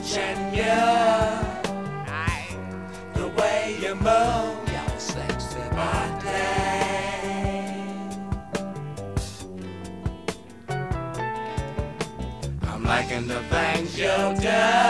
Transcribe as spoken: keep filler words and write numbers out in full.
watching you, the way you move your sexy body. I'm liking the things you do.